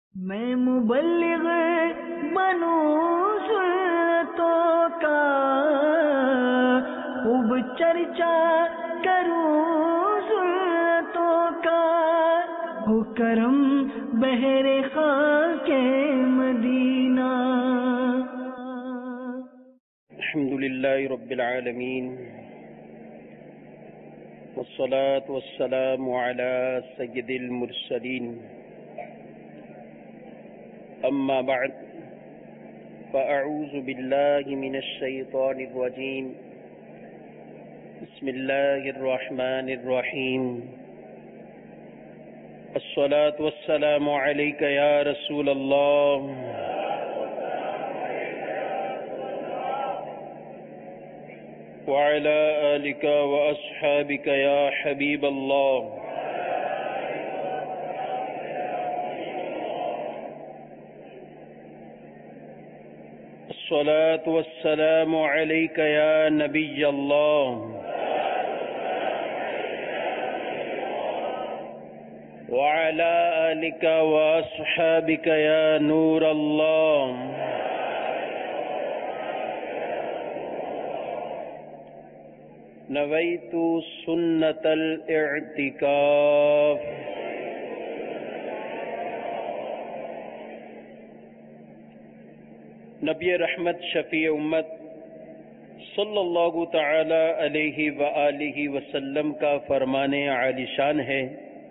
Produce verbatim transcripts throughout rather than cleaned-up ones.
میں مبلغ بنوں سنتوں کا، خوب چرچا کروں سنتوں کا، ہو کرم بہر خاک مدینہ۔ الحمد للہ رب العالمین، والصلاة والسلام على سید المرسلین، اما بعد فاعوذ باللہ من الشیطان الرجیم، بسم اللہ الرحمن الرحیم۔ الصلاة والسلام علیک یا رسول اللہ، وعلى آلك وأصحابك يا حبيب الله۔ الصلاة والسلام عليك يا نبي الله، وعلى آلك وأصحابك يا نور الله۔ نویت سنت الاعتکاف۔ نبی رحمت شفیع امت صلی اللہ تعالی علیہ وآلہ وسلم کا فرمان عالی شان ہے،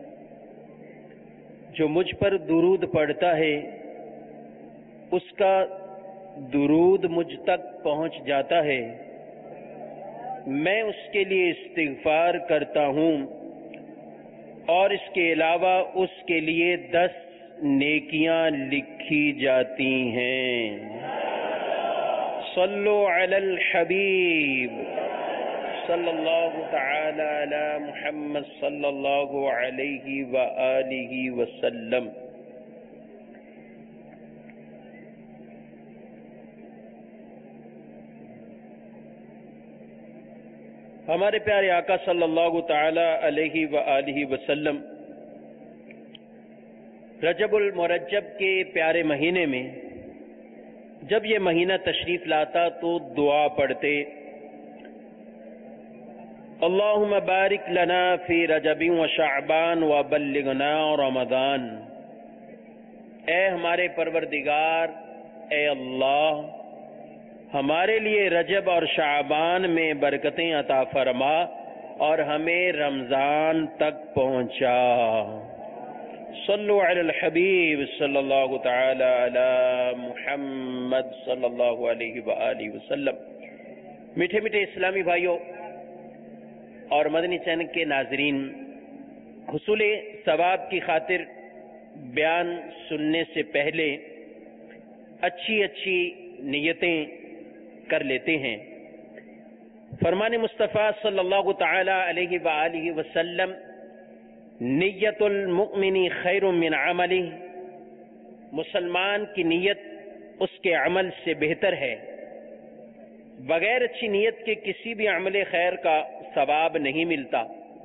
جو مجھ پر درود پڑھتا ہے اس کا درود مجھ تک پہنچ جاتا ہے، میں اس کے لیے استغفار کرتا ہوں اور اس کے علاوہ اس کے لیے دس نیکیاں لکھی جاتی ہیں۔ صلو علی الحبیب صلی اللہ تعالی علی محمد صلی اللہ علیہ وآلہ وسلم۔ ہمارے پیارے آقا صلی اللہ تعالی علیہ وآلہ وسلم رجب المرجب کے پیارے مہینے میں جب یہ مہینہ تشریف لاتا تو دعا پڑھتے، اللہم بارک لنا فی رجب و شعبان و بلغنا رمضان۔ اے ہمارے پروردگار، اے اللہ، ہمارے لیے رجب اور شعبان میں برکتیں عطا فرما اور ہمیں رمضان تک پہنچا۔ صلو علی الحبیب صلی اللہ تعالی علی محمد صلی اللہ علیہ وآلہ وسلم۔ میٹھے میٹھے اسلامی بھائیوں اور مدنی چینل کے ناظرین، حصول ثواب کی خاطر بیان سننے سے پہلے اچھی اچھی نیتیں کر لیتے ہیں۔ فرمان مصطفیٰ صلی اللہ تعالی علیہ وآلہ وسلم، نیت المؤمن خیر من عملہ، مسلمان کی نیت اس کے عمل سے بہتر ہے۔ بغیر اچھی نیت کے کسی بھی عمل خیر کا ثواب نہیں ملتا۔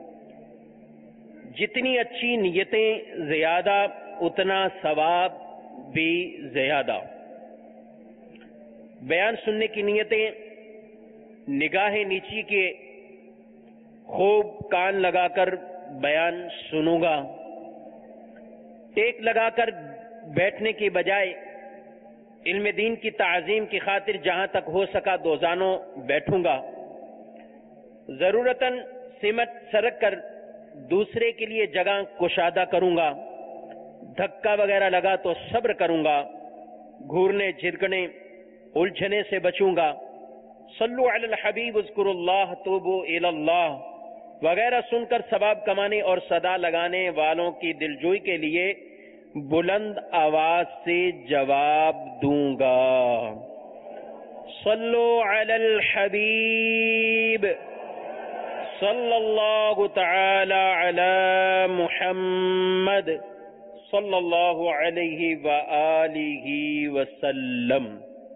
جتنی اچھی نیتیں زیادہ اتنا ثواب بھی زیادہ۔ بیان سننے کی نیتیں، نگاہ نیچی کے خوب کان لگا کر بیان سنوں گا، ٹیک لگا کر بیٹھنے کی بجائے علم دین کی تعظیم کی خاطر جہاں تک ہو سکا دو زانوں بیٹھوں گا، ضرورتاً سمت سرک کر دوسرے کے لیے جگہ کشادہ کروں گا، دھکا وغیرہ لگا تو صبر کروں گا، گھورنے جھرکنے الجھنے سے بچوں گا۔ صلو علی الحبیب اذکروا اللہ توبوا الی اللہ وغیرہ سن کر ثواب کمانے اور صدا لگانے والوں کی دلجوئی کے لیے بلند آواز سے جواب دوں گا۔ صلو علی الحبیب صلی اللہ تعالی علی محمد صلی اللہ علیہ وآلہ وسلم۔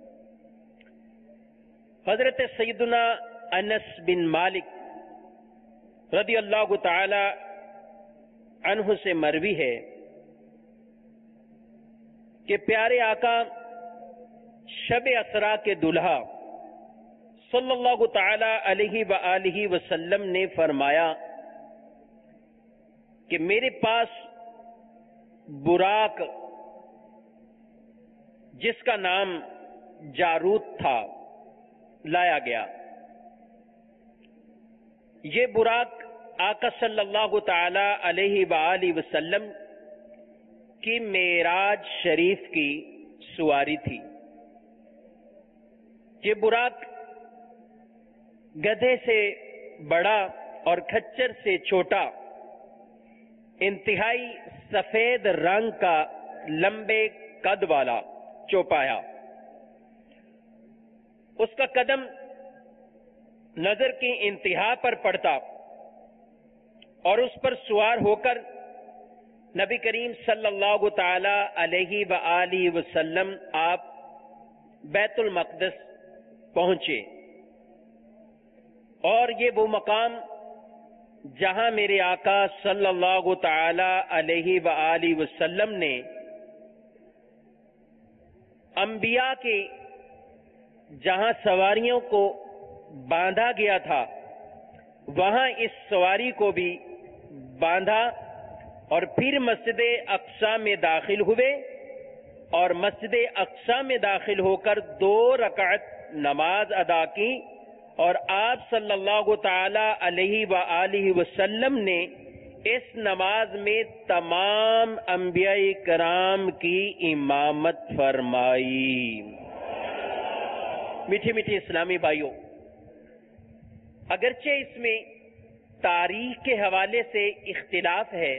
حضرت سیدنا انس بن مالک رضی اللہ تعالی عنہ سے مروی ہے، کہ پیارے آقا شب اسرا کے دلہا صلی اللہ تعالی علیہ وآلہ وسلم نے فرمایا کہ میرے پاس براق جس کا نام جاروت تھا لایا گیا. یہ براق آقا صلی اللہ تعالی علیہ وآلہ وسلم کی معراج شریف کی سواری تھی. یہ براق گدھے سے بڑا اور کھچر سے چھوٹا، انتہائی سفید رنگ کا، لمبے قد والا، چوپایا. اس کا قدم نظر کی انتہا پر پڑتا اور اس پر سوار ہو کر نبی کریم صلی اللہ تعالی علیہ وآلہ وسلم آپ بیت المقدس پہنچے. اور یہ وہ مقام جہاں میرے آقا صلی اللہ تعالی علیہ وآلہ وسلم نے انبیاء کے جہاں سواریوں کو باندھا گیا تھا وہاں اس سواری کو بھی باندھا اور پھر مسجد اقصی میں داخل ہوئے اور مسجد اقصی میں داخل ہو کر دو رکعت نماز ادا کی. اور آپ صلی اللہ تعالی علیہ وآلہ وسلم نے اس نماز میں تمام انبیاء کرام کی امامت فرمائی. میٹھے میٹھے اسلامی بھائیوں، اگرچہ اس میں تاریخ کے حوالے سے اختلاف ہے،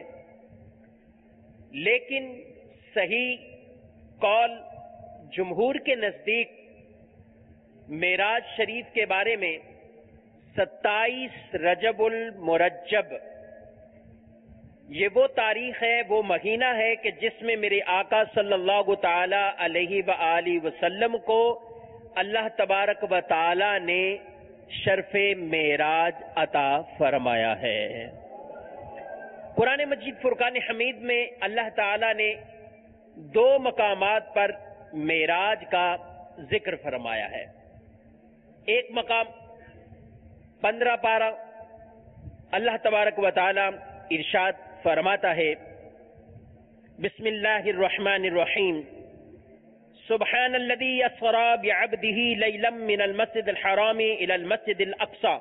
لیکن صحیح قول جمہور کے نزدیک معراج شریف کے بارے میں ستائیس رجب المرجب یہ وہ تاریخ ہے، وہ مہینہ ہے کہ جس میں میرے آقا صلی اللہ تعالی علیہ وآلہ وسلم کو اللہ تبارک و تعالی نے شرف معراج عطا فرمایا ہے. قرآن مجید فرقان حمید میں اللہ تعالی نے دو مقامات پر معراج کا ذکر فرمایا ہے. ایک مقام پندرہ پارہ اللہ تبارک و تعالی ارشاد فرماتا ہے، بسم اللہ الرحمن الرحیم، سبحان الذي اسرى بعبده ليلا من المسجد الحرام الى المسجد الاقصى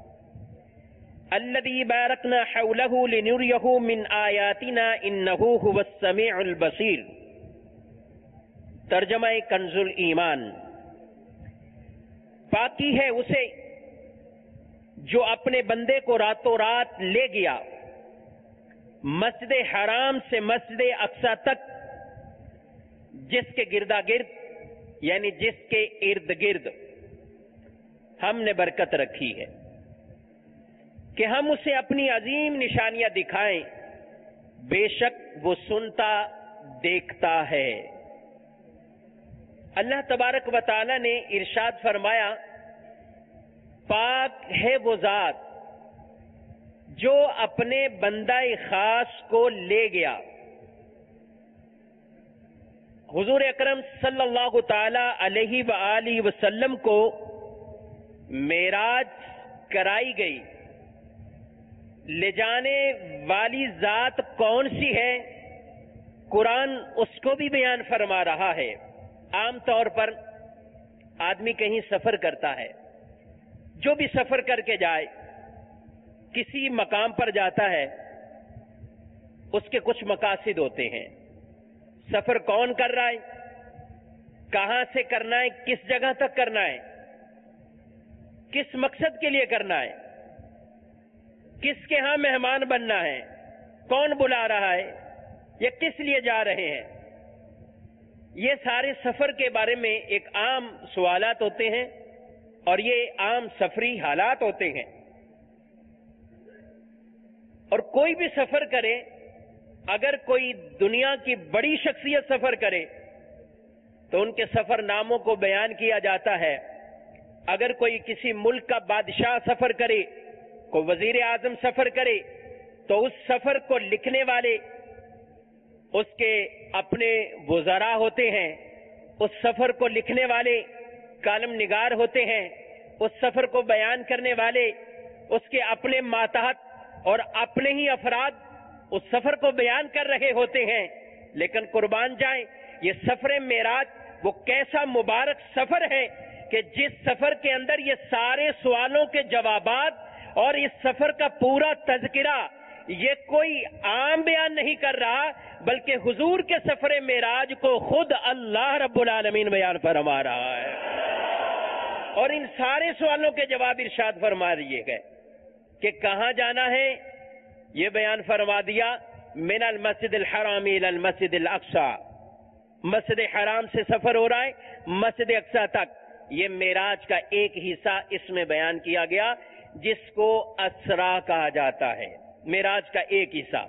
الذي باركنا حوله لنريه من آياتنا انه هو السميع البصير. ترجمہ کنز الایمان. پاکی ہے اسے جو اپنے بندے کو راتوں رات لے گیا مسجد حرام سے مسجد اقصی تک، جس کے گردا گرد یعنی جس کے ارد گرد ہم نے برکت رکھی ہے کہ ہم اسے اپنی عظیم نشانیاں دکھائیں. بے شک وہ سنتا دیکھتا ہے. اللہ تبارک و تعالی نے ارشاد فرمایا، پاک ہے وہ ذات جو اپنے بندہ خاص کو لے گیا. حضور اکرم صلی اللہ تعالی علیہ وآلہ وسلم کو معراج کرائی گئی. لے جانے والی ذات کون سی ہے؟ قرآن اس کو بھی بیان فرما رہا ہے. عام طور پر آدمی کہیں سفر کرتا ہے، جو بھی سفر کر کے جائے کسی مقام پر جاتا ہے، اس کے کچھ مقاصد ہوتے ہیں. سفر کون کر رہا ہے، کہاں سے کرنا ہے، کس جگہ تک کرنا ہے، کس مقصد کے لیے کرنا ہے، کس کے ہاں مہمان بننا ہے، کون بلا رہا ہے یا کس لیے جا رہے ہیں. یہ سارے سفر کے بارے میں ایک عام سوالات ہوتے ہیں اور یہ عام سفری حالات ہوتے ہیں. اور کوئی بھی سفر کرے، اگر کوئی دنیا کی بڑی شخصیت سفر کرے تو ان کے سفر ناموں کو بیان کیا جاتا ہے. اگر کوئی کسی ملک کا بادشاہ سفر کرے، کوئی وزیر اعظم سفر کرے، تو اس سفر کو لکھنے والے، اس کے اپنے وزراء ہوتے ہیں، اس سفر کو لکھنے والے کالم نگار ہوتے ہیں، اس سفر کو بیان کرنے والے اس کے اپنے ماتحت اور اپنے ہی افراد اس سفر کو بیان کر رہے ہوتے ہیں، لیکن قربان جائیں یہ سفر معراج وہ کیسا مبارک سفر ہے کہ جس سفر کے اندر یہ سارے سوالوں کے جوابات اور اس سفر کا پورا تذکرہ یہ کوئی عام بیان نہیں کر رہا، بلکہ حضور کے سفر معراج کو خود اللہ رب العالمین بیان فرما رہا ہے، اور ان سارے سوالوں کے جواب ارشاد فرما دیے گئے کہ کہاں جانا ہے، یہ بیان فرما دیا من المسجد الحرام الى المسجد الاقصی، مسجد حرام سے سفر ہو رہا ہے مسجد اقصی تک۔ یہ معراج کا ایک حصہ اس میں بیان کیا گیا جس کو اسرا کہا جاتا ہے، معراج کا ایک حصہ۔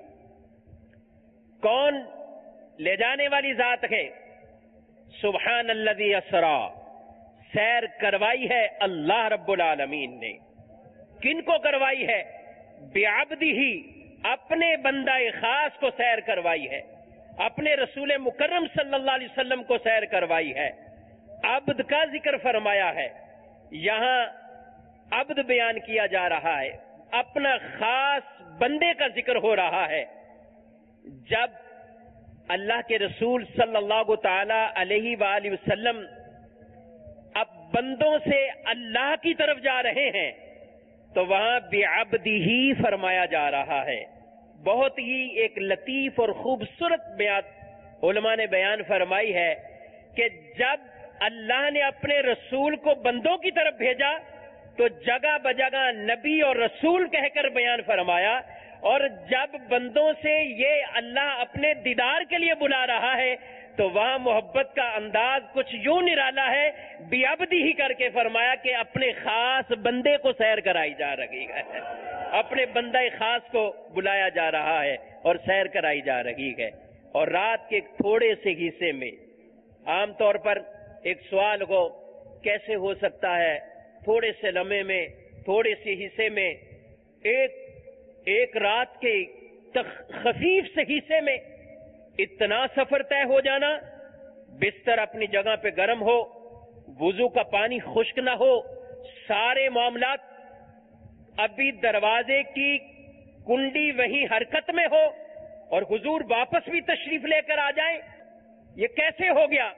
کون لے جانے والی ذات ہے؟ سبحان الذی اسرا، سیر کروائی ہے اللہ رب العالمین نے۔ کن کو کروائی ہے؟ بعبدہ، اپنے بندہ خاص کو سیر کروائی ہے، اپنے رسول مکرم صلی اللہ علیہ وسلم کو سیر کروائی ہے۔ عبد کا ذکر فرمایا ہے، یہاں عبد بیان کیا جا رہا ہے، اپنا خاص بندے کا ذکر ہو رہا ہے۔ جب اللہ کے رسول صلی اللہ تعالی علیہ وآلہ وسلم اب بندوں سے اللہ کی طرف جا رہے ہیں تو وہاں بعبدہ فرمایا جا رہا ہے۔ بہت ہی ایک لطیف اور خوبصورت بیان علماء نے بیان فرمائی ہے کہ جب اللہ نے اپنے رسول کو بندوں کی طرف بھیجا تو جگہ بجگہ نبی اور رسول کہہ کر بیان فرمایا، اور جب بندوں سے یہ اللہ اپنے دیدار کے لیے بلا رہا ہے تو وہاں محبت کا انداز کچھ یوں نرالا ہے، بعبدہ ہی کر کے فرمایا کہ اپنے خاص بندے کو سیر کرائی جا رہی ہے، اپنے بندہ خاص کو بلایا جا رہا ہے اور سیر کرائی جا رہی ہے۔ اور رات کے ایک تھوڑے سے حصے میں، عام طور پر ایک سوال ہو کیسے ہو سکتا ہے تھوڑے سے لمحے میں، تھوڑے سے حصے میں، ایک ایک رات کے خفیف سے حصے میں اتنا سفر طے ہو جانا، بستر اپنی جگہ پہ گرم ہو، وضو کا پانی خشک نہ ہو، سارے معاملات ابھی دروازے کی کنڈی وہیں حرکت میں ہو اور حضور واپس بھی تشریف لے کر آ جائیں، یہ کیسے ہو گیا؟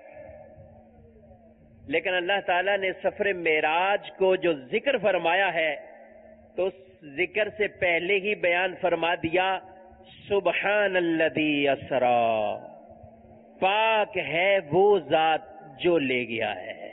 لیکن اللہ تعالیٰ نے سفر معراج کو جو ذکر فرمایا ہے تو اس ذکر سے پہلے ہی بیان فرما دیا سبحان الذی اسرا، پاک ہے وہ ذات جو لے گیا ہے،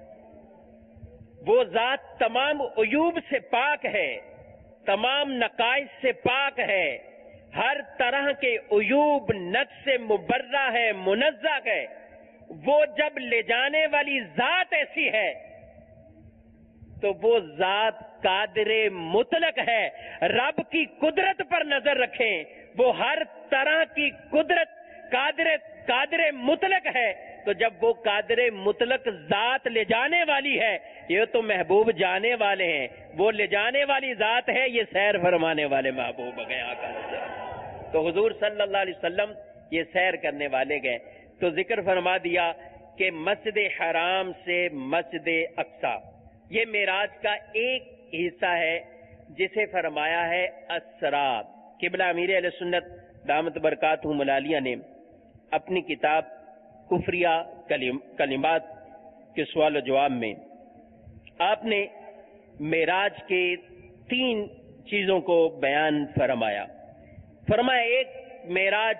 وہ ذات تمام عیوب سے پاک ہے، تمام نقائص سے پاک ہے، ہر طرح کے عیوب نقص سے مبرہ ہے، منزہ ہے۔ وہ جب لے جانے والی ذات ایسی ہے تو وہ ذات قادر مطلق ہے۔ رب کی قدرت پر نظر رکھیں، وہ ہر طرح کی قدرت قادر قادر مطلق ہے، تو جب وہ قادر مطلق ذات لے جانے والی ہے، یہ تو محبوب جانے والے ہیں، وہ لے جانے والی ذات ہے، یہ سیر فرمانے والے محبوب گیا کر۔ تو حضور صلی اللہ علیہ وسلم یہ سیر کرنے والے گئے تو ذکر فرما دیا کہ مسجد حرام سے مسجد اقصی، یہ معراج کا ایک حصہ ہے جسے فرمایا ہے اسرا۔ قبلہ امیر اہل سنت دامت برکاتہ العالیہ نے اپنی کتاب کفریہ کلمات کے سوال و جواب میں آپ نے معراج کے تین چیزوں کو بیان فرمایا۔ فرمایا ایک، معراج،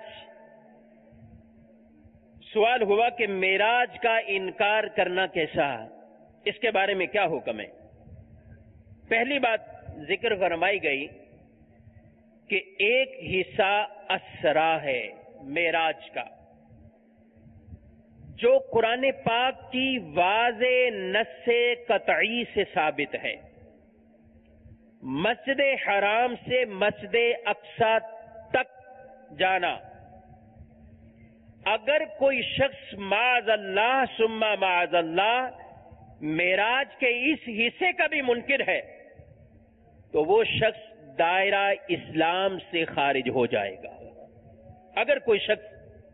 سوال ہوا کہ معراج کا انکار کرنا کیسا، اس کے بارے میں کیا حکم ہے؟ پہلی بات ذکر فرمائی گئی کہ ایک حصہ اسرا ہے معراج کا، جو قرآن پاک کی واضح نص قطعی سے ثابت ہے۔ مسجد حرام سے مسجد اقصی تک جانا، اگر کوئی شخص معاذ اللہ ثم معاذ اللہ معراج کے اس حصے کا بھی منکر ہے تو وہ شخص دائرہ اسلام سے خارج ہو جائے گا۔ اگر کوئی شخص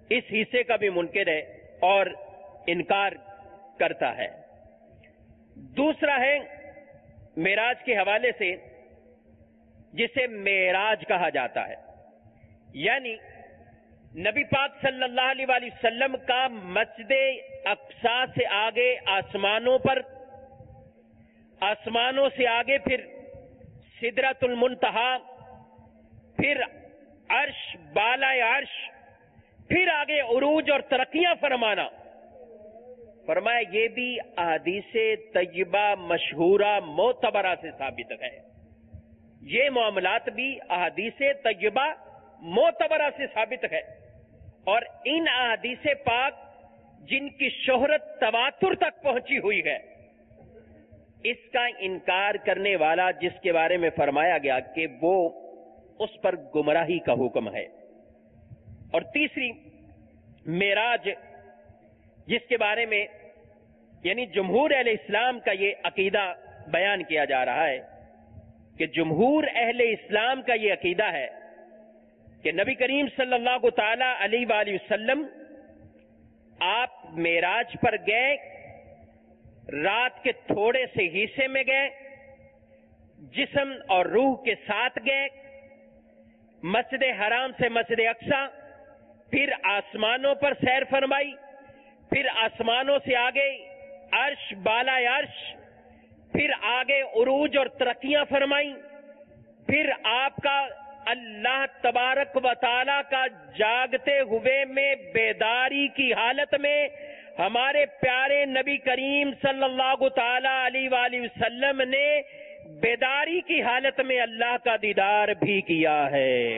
اس حصے کا بھی منکر ہے اور انکار کرتا ہے۔ دوسرا ہے معراج کے حوالے سے، جسے معراج کہا جاتا ہے، یعنی نبی پاک صلی اللہ علیہ وآلہ وسلم کا مسجد اقصی سے آگے آسمانوں پر، آسمانوں سے آگے پھر سدرۃ المنتہا، پھر عرش، بالائے عرش، پھر آگے عروج اور ترقیاں فرمانا۔ فرمایا یہ بھی احادیث طیبہ مشہورہ معتبرہ سے ثابت ہے، یہ معاملات بھی احادیث طیبہ معتبرہ سے ثابت ہے، اور ان احادیث پاک جن کی شہرت تواتر تک پہنچی ہوئی ہے، اس کا انکار کرنے والا جس کے بارے میں فرمایا گیا کہ وہ اس پر گمراہی کا حکم ہے۔ اور تیسری معراج، جس کے بارے میں یعنی جمہور اہل اسلام کا یہ عقیدہ بیان کیا جا رہا ہے کہ جمہور اہل اسلام کا یہ عقیدہ ہے کہ نبی کریم صلی اللہ تعالی علیہ وآلہ وسلم آپ معراج پر گئے، رات کے تھوڑے سے حصے میں گئے، جسم اور روح کے ساتھ گئے، مسجد حرام سے مسجد اقصی، پھر آسمانوں پر سیر فرمائی، پھر آسمانوں سے آگے عرش، بالائے عرش، پھر آگے عروج اور ترقیاں فرمائی، پھر آپ کا اللہ تبارک و تعالی کا جاگتے ہوئے میں بیداری کی حالت میں ہمارے پیارے نبی کریم صلی اللہ تعالی علیہ وآلہ وسلم نے بیداری کی حالت میں اللہ کا دیدار بھی کیا ہے۔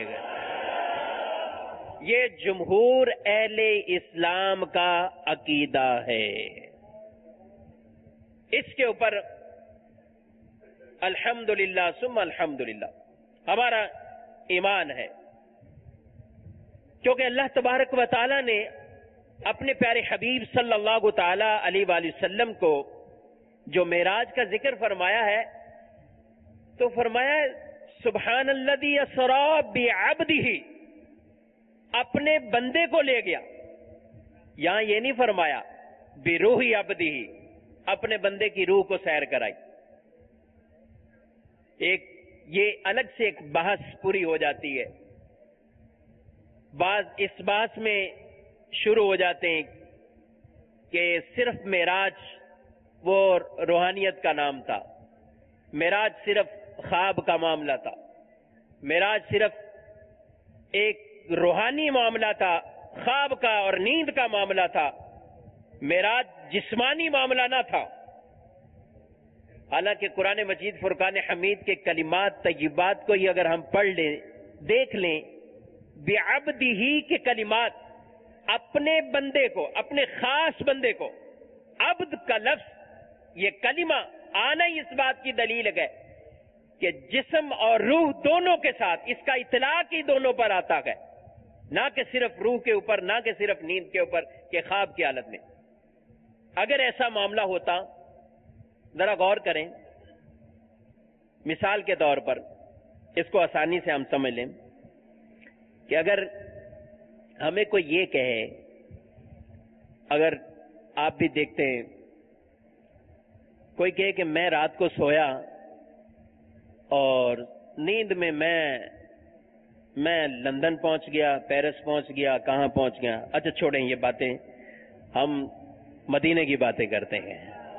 یہ جمہور اہل اسلام کا عقیدہ ہے۔ اس کے اوپر الحمدللہ ثم الحمدللہ ہمارا ایمان ہے، کیونکہ اللہ تبارک و تعالی نے اپنے پیارے حبیب صلی اللہ تعالی علیہ وآلہ وسلم کو جو معراج کا ذکر فرمایا ہے تو فرمایا سبحان الذی اسری بعبدہ، اپنے بندے کو لے گیا۔ یہاں یہ نہیں فرمایا بروح عبدہ، اپنے بندے کی روح کو سیر کرائی۔ ایک یہ الگ سے ایک بحث پوری ہو جاتی ہے، بعض اس بحث میں شروع ہو جاتے ہیں کہ صرف معراج وہ روحانیت کا نام تھا، معراج صرف خواب کا معاملہ تھا، معراج صرف ایک روحانی معاملہ تھا، خواب کا اور نیند کا معاملہ تھا، معراج جسمانی معاملہ نہ تھا۔ حالانکہ قرآن مجید فرقان حمید کے کلمات طیبات کو ہی اگر ہم پڑھ لیں، دیکھ لیں، بعبدہ کے کلمات، اپنے بندے کو، اپنے خاص بندے کو، عبد کا لفظ یہ کلمہ آنا ہی اس بات کی دلیل ہے کہ جسم اور روح دونوں کے ساتھ اس کا اطلاق ہی دونوں پر آتا ہے، نہ کہ صرف روح کے اوپر، نہ کہ صرف نیند کے اوپر کہ خواب کی حالت میں۔ اگر ایسا معاملہ ہوتا، ذرا غور کریں، مثال کے طور پر اس کو آسانی سے ہم سمجھ لیں کہ اگر ہمیں کوئی یہ کہے، اگر آپ بھی دیکھتے ہیں کوئی کہے کہ میں رات کو سویا اور نیند میں میں میں لندن پہنچ گیا، پیرس پہنچ گیا، کہاں پہنچ گیا۔ اچھا چھوڑیں یہ باتیں، ہم مدینے کی باتیں کرتے ہیں۔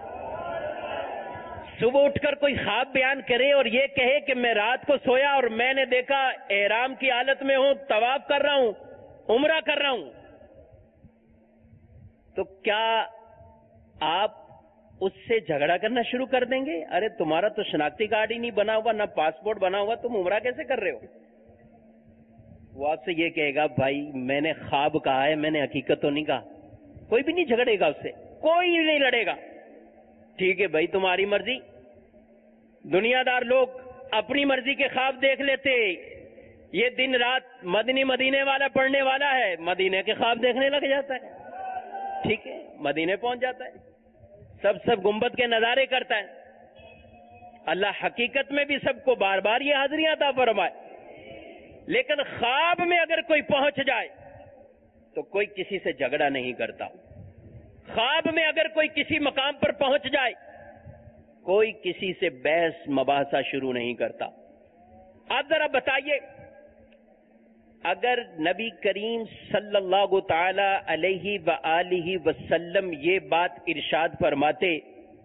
صبح اٹھ کر کوئی خواب بیان کرے اور یہ کہے کہ میں رات کو سویا اور میں نے دیکھا احرام کی حالت میں ہوں، طواف کر رہا ہوں، عمرہ کر رہا ہوں، تو کیا آپ اس سے جھگڑا کرنا شروع کر دیں گے؟ ارے تمہارا تو شناختی کارڈ ہی نہیں بنا ہوا، نہ پاسپورٹ بنا ہوا، تم عمرہ کیسے کر رہے ہو؟ وہ آپ سے یہ کہے گا بھائی میں نے خواب کہا ہے، میں نے حقیقت تو نہیں کہا۔ کوئی بھی نہیں جھگڑے گا اس سے، کوئی نہیں لڑے گا۔ ٹھیک ہے بھائی تمہاری مرضی۔ دنیا دار لوگ اپنی مرضی کے خواب دیکھ لیتے، یہ دن رات مدنی مدینے والا پڑھنے والا ہے، مدینے کے خواب دیکھنے لگ جاتا ہے، ٹھیک ہے، مدینے پہنچ جاتا ہے، سب سب گنبد کے نظارے کرتا ہے۔ اللہ حقیقت میں بھی سب کو بار بار یہ حاضریاں عطا فرمائے، لیکن خواب میں اگر کوئی پہنچ جائے تو کوئی کسی سے جھگڑا نہیں کرتا. خواب میں اگر کوئی کسی مقام پر پہنچ جائے کوئی کسی سے بحث مباحثہ شروع نہیں کرتا. آپ ذرا بتائیے اگر نبی کریم صلی اللہ تعالی علیہ وآلہ وسلم یہ بات ارشاد فرماتے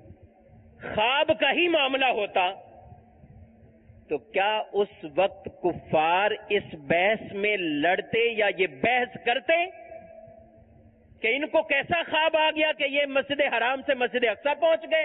خواب کا ہی معاملہ ہوتا تو کیا اس وقت کفار اس بحث میں لڑتے یا یہ بحث کرتے کہ ان کو کیسا خواب آ گیا کہ یہ مسجد حرام سے مسجد اقصی پہنچ گئے؟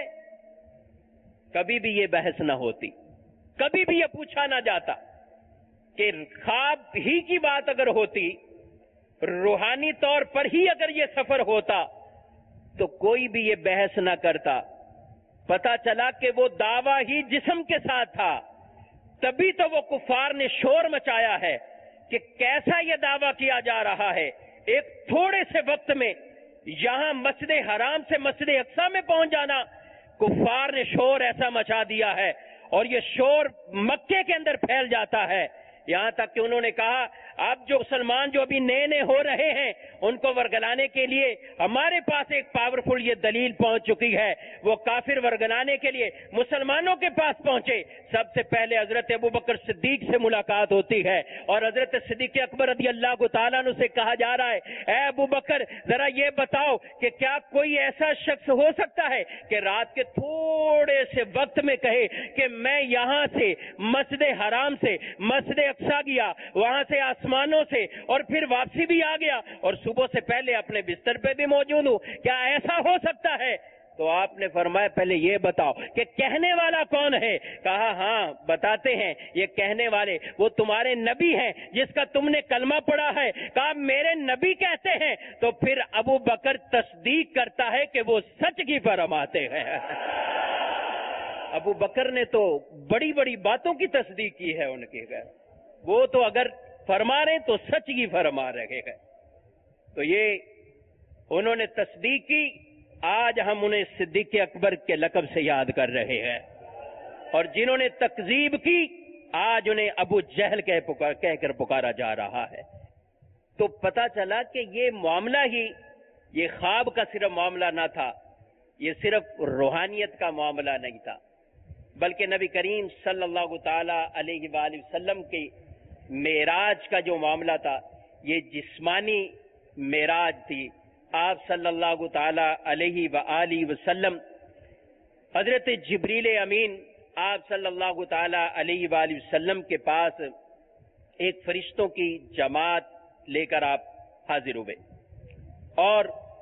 کبھی بھی یہ بحث نہ ہوتی، کبھی بھی یہ پوچھا نہ جاتا کہ خواب ہی کی بات اگر ہوتی، روحانی طور پر ہی اگر یہ سفر ہوتا تو کوئی بھی یہ بحث نہ کرتا. پتا چلا کہ وہ دعویٰ ہی جسم کے ساتھ تھا، تبھی تو وہ کفار نے شور مچایا ہے کہ کیسا یہ دعویٰ کیا جا رہا ہے. ایک تھوڑے سے وقت میں یہاں مسجد حرام سے مسجد اقصی میں پہنچ جانا، کفار نے شور ایسا مچا دیا ہے اور یہ شور مکے کے اندر پھیل جاتا ہے. یہاں تک کہ انہوں نے کہا اب جو مسلمان جو ابھی نئے نئے ہو رہے ہیں ان کو ورگلانے کے لیے ہمارے پاس ایک پاورفل یہ دلیل پہنچ چکی ہے. وہ کافر ورگلانے کے لیے مسلمانوں کے پاس پہنچے. سب سے پہلے حضرت ابو بکر صدیق سے ملاقات ہوتی ہے اور حضرت صدیق اکبر رضی اللہ تعالیٰ عنہ سے کہا جا رہا ہے اے ابو بکر ذرا یہ بتاؤ کہ کیا کوئی ایسا شخص ہو سکتا ہے کہ رات کے تھوڑے سے وقت میں کہے کہ میں یہاں سے مسجد حرام سے مسجد اقصی گیا، وہاں سے آسمانوں سے اور پھر واپسی بھی آ گیا اور صبح سے پہلے اپنے بستر پہ بھی موجود ہوں؟ کیا ایسا ہو سکتا ہے؟ تو آپ نے فرمایا پہلے یہ بتاؤ کہ کہنے والا کون ہے؟ کہا ہاں بتاتے ہیں، یہ کہنے والے وہ تمہارے نبی ہیں جس کا تم نے کلمہ پڑھا ہے. کہا میرے نبی کہتے ہیں. تو پھر ابو بکر تصدیق کرتا ہے کہ وہ سچ کی فرماتے ہیں. ابو بکر نے تو بڑی بڑی باتوں کی تصدیق کی ہے ان کے گھر، وہ تو اگر فرما رہے تو سچ کی فرما رہے ہیں. تو یہ انہوں نے تصدیق کی. آج ہم انہیں صدیق اکبر کے لقب سے یاد کر رہے ہیں اور جنہوں نے تکذیب کی آج انہیں ابو جہل کہہ پکار کہہ کر پکارا جا رہا ہے. تو پتا چلا کہ یہ معاملہ ہی یہ خواب کا صرف معاملہ نہ تھا، یہ صرف روحانیت کا معاملہ نہیں تھا، بلکہ نبی کریم صلی اللہ تعالی علیہ وآلہ وسلم کی معراج کا جو معاملہ تھا یہ جسمانی معراج تھی. آپ صلی اللہ تعالی علیہ وآلہ وسلم حضرت جبریل امین آپ صلی اللہ تعالی علیہ وآلہ وسلم کے پاس ایک فرشتوں کی جماعت لے کر آپ حاضر ہوئے اور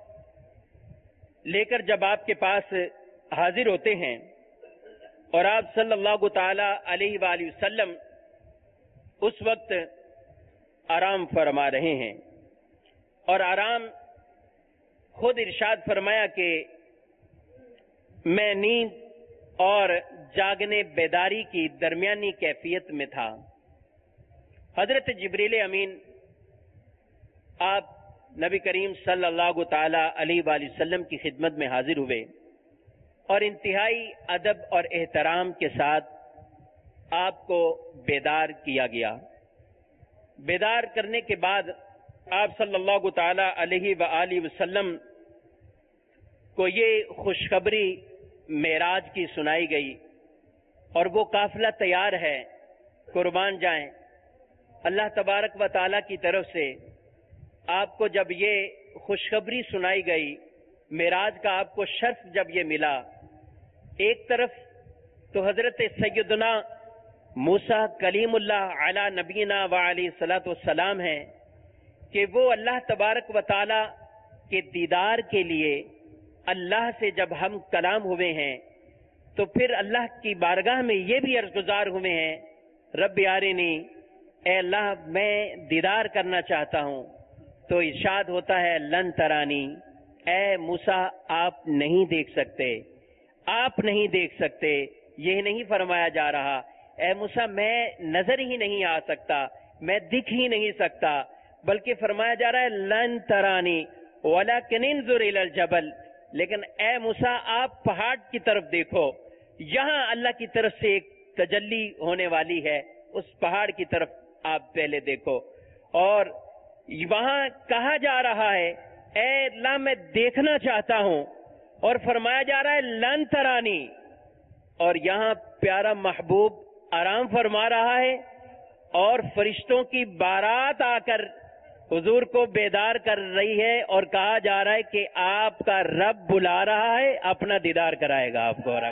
لے کر جب آپ کے پاس حاضر ہوتے ہیں اور آپ صلی اللہ تعالی علیہ وآلہ وسلم اس وقت آرام فرما رہے ہیں اور آرام خود ارشاد فرمایا کہ میں نیند اور جاگنے بیداری کی درمیانی کیفیت میں تھا. حضرت جبریل امین آپ نبی کریم صلی اللہ تعالی علیہ وآلہ وسلم کی خدمت میں حاضر ہوئے اور انتہائی ادب اور احترام کے ساتھ آپ کو بیدار کیا گیا. بیدار کرنے کے بعد آپ صلی اللہ تعالی علیہ وآلہ وسلم کو یہ خوشخبری معراج کی سنائی گئی اور وہ قافلہ تیار ہے. قربان جائیں اللہ تبارک و تعالی کی طرف سے آپ کو جب یہ خوشخبری سنائی گئی معراج کا آپ کو شرف جب یہ ملا، ایک طرف تو حضرت سیدنا موسیٰ کلیم اللہ علی نبینا و علیہ الصلوۃ والسلام ہیں کہ وہ اللہ تبارک و تعالی کے دیدار کے لیے اللہ سے جب ہم کلام ہوئے ہیں تو پھر اللہ کی بارگاہ میں یہ بھی عرض گزار ہوئے ہیں رب ارنی، اے اللہ میں دیدار کرنا چاہتا ہوں. تو ارشاد ہوتا ہے لن ترانی، اے موسیٰ آپ نہیں دیکھ سکتے، آپ نہیں دیکھ سکتے. یہ نہیں فرمایا جا رہا اے موسیٰ میں نظر ہی نہیں آ سکتا، میں دکھ ہی نہیں سکتا، بلکہ فرمایا جا رہا ہے لن ترانی ولکن انظر الی الجبل، لیکن اے موسیٰ آپ پہاڑ کی طرف دیکھو. یہاں اللہ کی طرف سے ایک تجلی ہونے والی ہے، اس پہاڑ کی طرف آپ پہلے دیکھو. اور وہاں کہا جا رہا ہے اے اللہ میں دیکھنا چاہتا ہوں، اور فرمایا جا رہا ہے لن ترانی، اور یہاں پیارا محبوب آرام فرما رہا ہے اور فرشتوں کی بارات آ کر حضور کو بیدار کر رہی ہے، اور کہا جا رہا ہے کہ آپ کا رب بلا رہا ہے، اپنا دیدار کرائے گا آپ کو،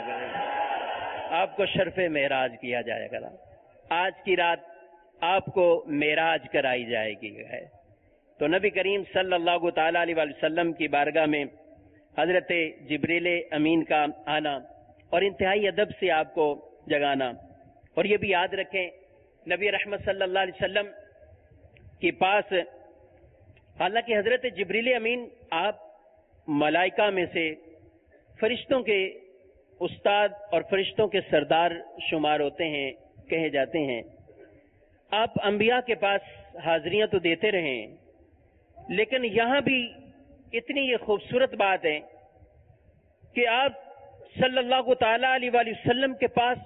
آپ کو شرف معراج کیا جائے گا، آج کی رات آپ کو معراج کرائی جائے گی ہے۔ تو نبی کریم صلی اللہ تعالی علیہ وسلم کی بارگاہ میں حضرت جبریل امین کا آنا اور انتہائی ادب سے آپ کو جگانا، اور یہ بھی یاد رکھیں نبی رحمت صلی اللہ علیہ وسلم کے پاس حالانکہ حضرت جبریل امین آپ ملائکہ میں سے فرشتوں کے استاد اور فرشتوں کے سردار شمار ہوتے ہیں، کہے جاتے ہیں، آپ انبیاء کے پاس حاضریاں تو دیتے رہے، لیکن یہاں بھی اتنی یہ خوبصورت بات ہے کہ آپ صلی اللہ تعالی علیہ وآلہ وسلم کے پاس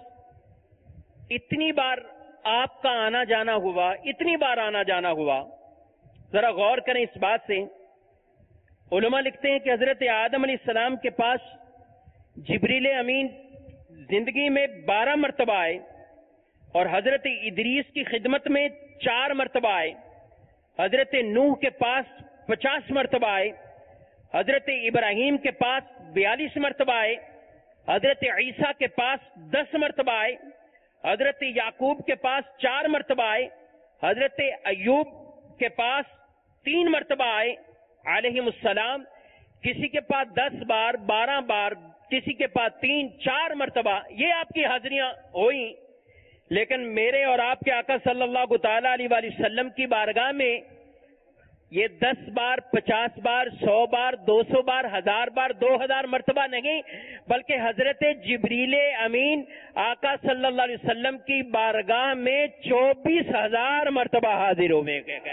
اتنی بار آپ کا آنا جانا ہوا، اتنی بار آنا جانا ہوا۔ ذرا غور کریں اس بات سے، علماء لکھتے ہیں کہ حضرت آدم علیہ السلام کے پاس جبریل امین زندگی میں بارہ مرتبہ آئے، اور حضرت ادریس کی خدمت میں چار مرتبہ آئے، حضرت نوح کے پاس پچاس مرتبہ آئے، حضرت ابراہیم کے پاس بیالیس مرتبہ آئے، حضرت عیسیٰ کے پاس دس مرتبہ آئے، حضرت یعقوب کے پاس چار مرتبہ آئے، حضرت ایوب کے پاس تین مرتبہ آئے علیہم السلام، کسی کے پاس دس بار، بارہ بار، کسی کے پاس تین چار مرتبہ، یہ آپ کی حاضریاں ہوئیں۔ لیکن میرے اور آپ کے آقا صلی اللہ تعالی علیہ وآلہ وسلم کی بارگاہ میں یہ دس بار، پچاس بار، سو بار، دو سو بار، ہزار بار، دو ہزار مرتبہ نہیں، بلکہ حضرت جبریل امین آقا صلی اللہ علیہ وسلم کی بارگاہ میں چوبیس ہزار مرتبہ حاضر ہوئے گئے،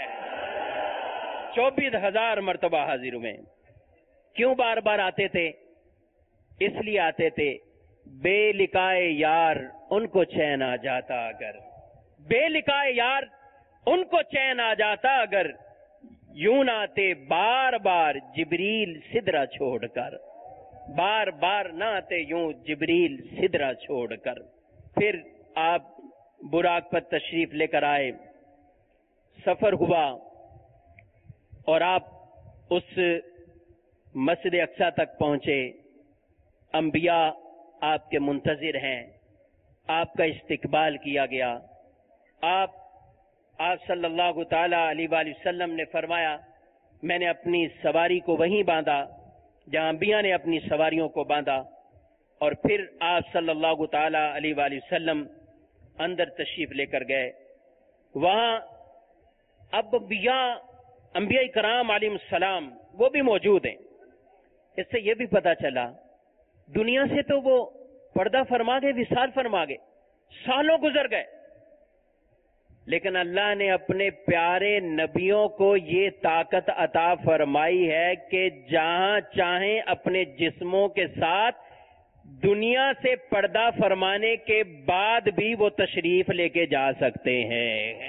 چوبیس ہزار مرتبہ حاضر ہوئے۔ کیوں بار بار آتے تھے؟ اس لیے آتے تھے بے لقائے یار ان کو چین آ جاتا اگر، بے لقائے یار ان کو چین آ جاتا اگر، یوں نہ آتے بار بار جبریل سدرا چھوڑ کر، بار بار نہ آتے یوں جبریل سدرا چھوڑ کر۔ پھر آپ براق پر تشریف لے کر آئے، سفر ہوا، اور آپ اس مسجد اقصی تک پہنچے، انبیاء آپ کے منتظر ہیں، آپ کا استقبال کیا گیا۔ آپ آپ صلی اللہ تعالی علیہ وآلہ وسلم نے فرمایا میں نے اپنی سواری کو وہیں باندھا جہاں انبیاء نے اپنی سواریوں کو باندھا، اور پھر آپ صلی اللہ تعالی علیہ وآلہ وسلم اندر تشریف لے کر گئے۔ وہاں اب انبیاء انبیاء کرام علیہ السلام وہ بھی موجود ہیں۔ اس سے یہ بھی پتہ چلا دنیا سے تو وہ پردہ فرما گئے، وصال فرما گئے، سالوں گزر گئے، لیکن اللہ نے اپنے پیارے نبیوں کو یہ طاقت عطا فرمائی ہے کہ جہاں چاہیں اپنے جسموں کے ساتھ دنیا سے پردہ فرمانے کے بعد بھی وہ تشریف لے کے جا سکتے ہیں،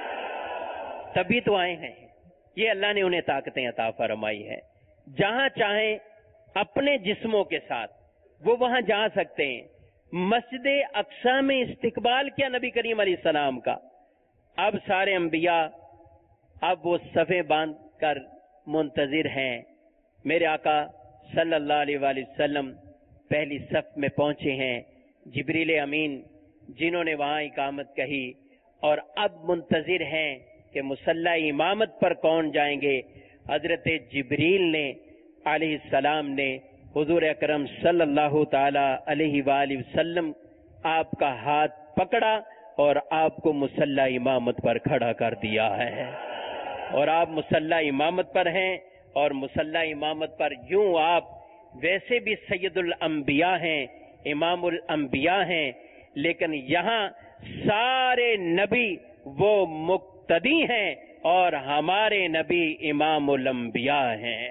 تبھی تو آئے ہیں۔ یہ اللہ نے انہیں طاقتیں عطا فرمائی ہے، جہاں چاہیں اپنے جسموں کے ساتھ وہ وہاں جا سکتے ہیں۔ مسجد اقصی میں استقبال کیا نبی کریم علیہ السلام کا۔ اب سارے انبیاء اب وہ صفیں باندھ کر منتظر ہیں، میرے آقا صلی اللہ علیہ وآلہ وسلم پہلی صف میں پہنچے ہیں، جبریل امین جنہوں نے وہاں اقامت کہی، اور اب منتظر ہیں کہ مصلی امامت پر کون جائیں گے۔ حضرت جبریل نے علیہ السلام نے حضور اکرم صلی اللہ تعالی علیہ وآلہ وسلم آپ کا ہاتھ پکڑا اور آپ کو مصلی امامت پر کھڑا کر دیا ہے، اور آپ مصلی امامت پر ہیں، اور مصلی امامت پر یوں آپ ویسے بھی سید الانبیاء ہیں، امام الانبیاء ہیں، لیکن یہاں سارے نبی وہ مقتدی ہیں اور ہمارے نبی امام الانبیاء ہیں۔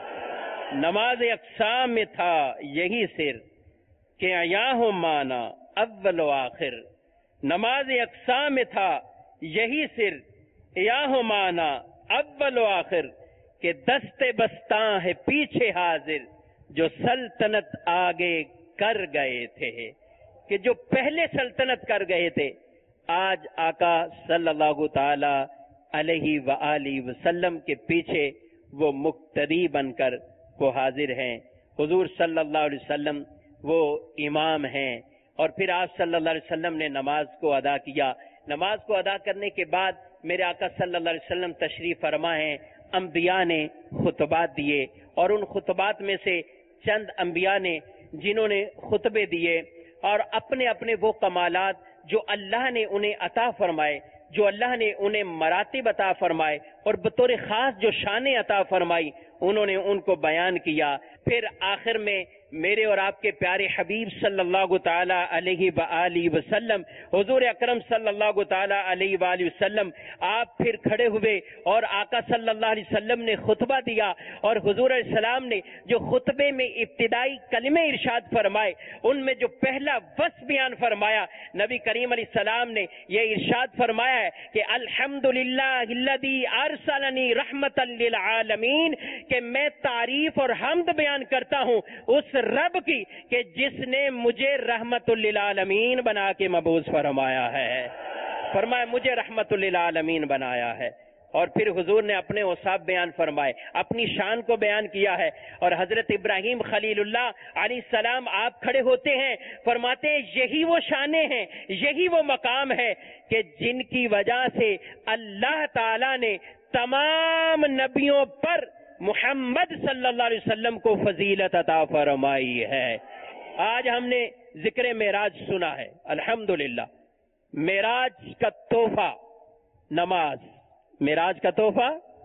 نماز اقصی میں تھا یہی سر کہ عیاں ہو مانا اول و آخر، نماز اقصی میں تھا یہی سر عیاں ہو مانا اول و آخر کہ دستے بستاں ہے پیچھے حاضر جو سلطنت آگے کر گئے تھے، کہ جو پہلے سلطنت کر گئے تھے آج آقا صلی اللہ تعالی علیہ وآلہ وسلم کے پیچھے وہ مقتدی بن کر وہ حاضر ہیں۔ حضور صلی اللہ علیہ وسلم وہ امام ہیں، اور پھر آپ صلی اللہ علیہ وسلم نے نماز کو ادا کیا۔ نماز کو ادا کرنے کے بعد میرے آقا صلی اللہ علیہ وسلم تشریف فرما ہیں، انبیاء نے خطبات دیے، اور ان خطبات میں سے چند انبیاء نے جنہوں نے خطبے دیے اور اپنے اپنے وہ کمالات جو اللہ نے انہیں عطا فرمائے، جو اللہ نے انہیں مراتب عطا فرمائے اور بطور خاص جو شانیں عطا فرمائی، انہوں نے ان کو بیان کیا۔ پھر آخر میں میرے اور آپ کے پیارے حبیب صلی اللہ تعالی علیہ وآلہ وسلم، حضور اکرم صلی اللہ تعالی علیہ وآلہ وسلم، آپ پھر کھڑے ہوئے اور آقا صلی اللہ علیہ وسلم نے خطبہ دیا، اور حضور علیہ السلام نے جو خطبے میں ابتدائی کلمے ارشاد فرمائے ان میں جو پہلا وصف بیان فرمایا، نبی کریم علیہ السلام نے یہ ارشاد فرمایا ہے کہ الحمدللہ الذی ارسلنی رحمتا للعالمین، کہ میں تعریف اور حمد بیان کرتا ہوں اس رب کی کہ جس نے مجھے رحمت للعالمین بنا کے مبعوث فرمایا ہے، فرمایا مجھے رحمت للعالمین بنایا ہے۔ اور پھر حضور نے اپنے اوصاف بیان فرمائے، اپنی شان کو بیان کیا ہے، اور حضرت ابراہیم خلیل اللہ علیہ السلام آپ کھڑے ہوتے ہیں، فرماتے ہیں یہی وہ شانیں ہیں، یہی وہ مقام ہے کہ جن کی وجہ سے اللہ تعالی نے تمام نبیوں پر محمد صلی اللہ علیہ وسلم کو فضیلت عطا فرمائی ہے۔ آج ہم نے ذکر معراج سنا ہے، الحمدللہ۔ معراج کا تحفہ نماز، معراج کا تحفہ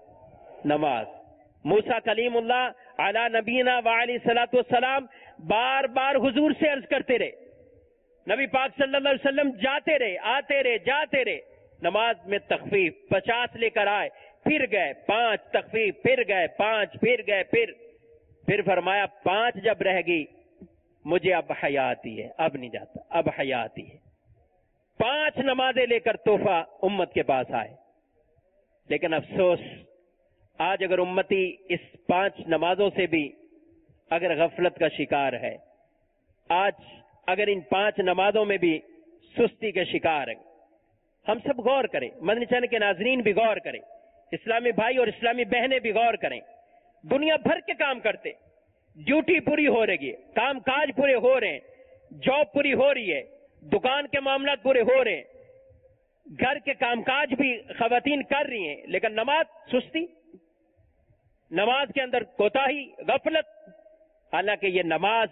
نماز۔ موسیٰ کلیم اللہ علی نبینا وعلیہ الصلوۃ والسلام بار بار حضور سے عرض کرتے رہے، نبی پاک صلی اللہ علیہ وسلم جاتے رہے، آتے رہے، جاتے رہے، نماز میں تخفیف، پچاس لے کر آئے، پھر گئے پانچ، تخفیف، پھر گئے پانچ، پھر گئے پھر پھر فرمایا پانچ جب رہ گئی مجھے اب حیا آتی ہے، اب نہیں جاتا، اب حیا آتی ہے۔ پانچ نمازیں لے کر تحفہ امت کے پاس آئے، لیکن افسوس آج اگر امتی اس پانچ نمازوں سے بھی اگر غفلت کا شکار ہے، آج اگر ان پانچ نمازوں میں بھی سستی کے شکار ہے، ہم سب غور کریں، مدنی چینل کے ناظرین بھی غور کریں، اسلامی بھائی اور اسلامی بہنیں بھی غور کریں۔ دنیا بھر کے کام کرتے، ڈیوٹی پوری ہو رہی ہے، کام کاج پورے ہو رہے ہیں، جاب پوری ہو رہی ہے، دکان کے معاملات پورے ہو رہے ہیں، گھر کے کام کاج بھی خواتین کر رہی ہیں، لیکن نماز سستی، نماز کے اندر کوتاہی، غفلت۔ حالانکہ یہ نماز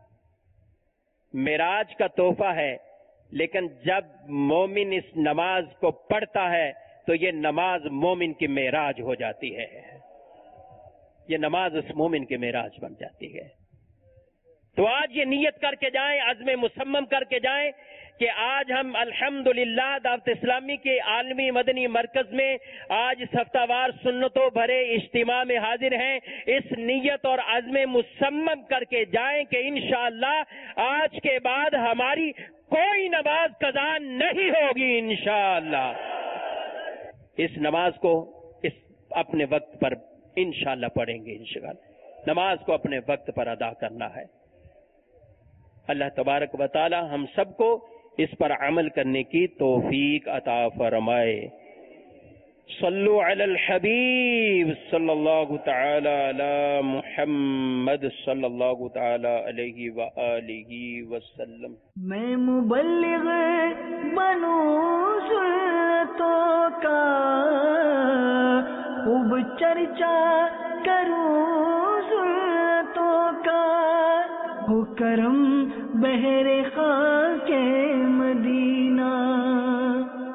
معراج کا تحفہ ہے، لیکن جب مومن اس نماز کو پڑھتا ہے تو یہ نماز مومن کی معراج ہو جاتی ہے، یہ نماز اس مومن کی معراج بن جاتی ہے۔ تو آج یہ نیت کر کے جائیں، عزم مصمم کر کے جائیں کہ آج ہم الحمدللہ دعوت اسلامی کے عالمی مدنی مرکز میں آج اس ہفتہ وار سنتوں بھرے اجتماع میں حاضر ہیں۔ اس نیت اور عزم مصمم کر کے جائیں کہ انشاءاللہ آج کے بعد ہماری کوئی نماز قضا نہیں ہوگی انشاءاللہ۔ اس نماز کو اس اپنے وقت پر انشاءاللہ پڑھیں گے، انشاءاللہ نماز کو اپنے وقت پر ادا کرنا ہے۔ اللہ تبارک و تعالی ہم سب کو اس پر عمل کرنے کی توفیق عطا فرمائے۔ صلو علی الحبیب صلی اللہ تعالی علی محمد صلی اللہ تعالی علیہ وآلہ وسلم۔ میں مبلغ بنوں سنتوں کا، خوب چرچا کروں سنتوں کا، ہو کرم بہر خاک مدینہ۔